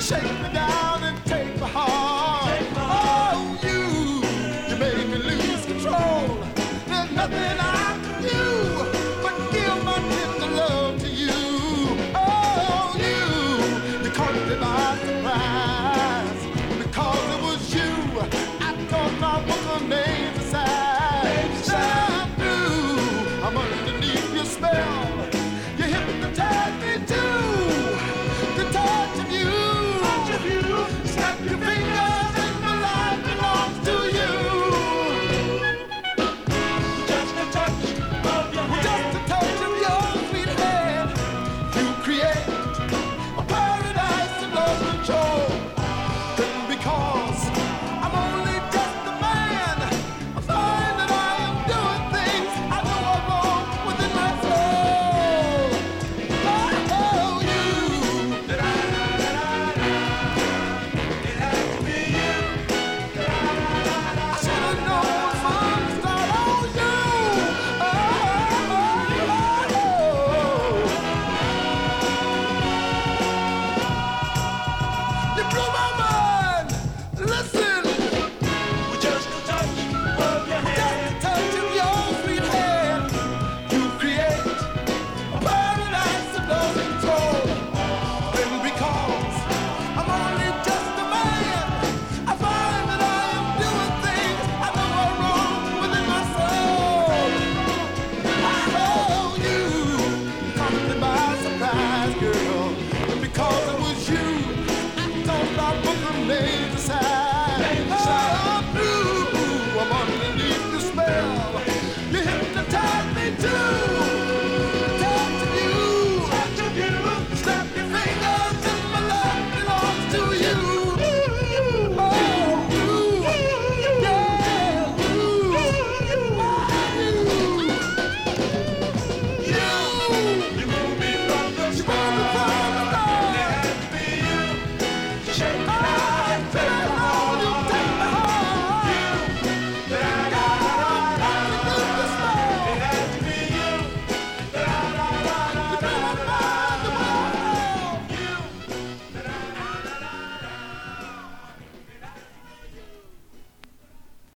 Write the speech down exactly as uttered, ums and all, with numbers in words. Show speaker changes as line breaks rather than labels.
Shake me down and take my heart.
Take my heart.
Oh, you, you made me lose control. There's nothing I can do but give my tender love to you. Oh, you, you caught me by surprise.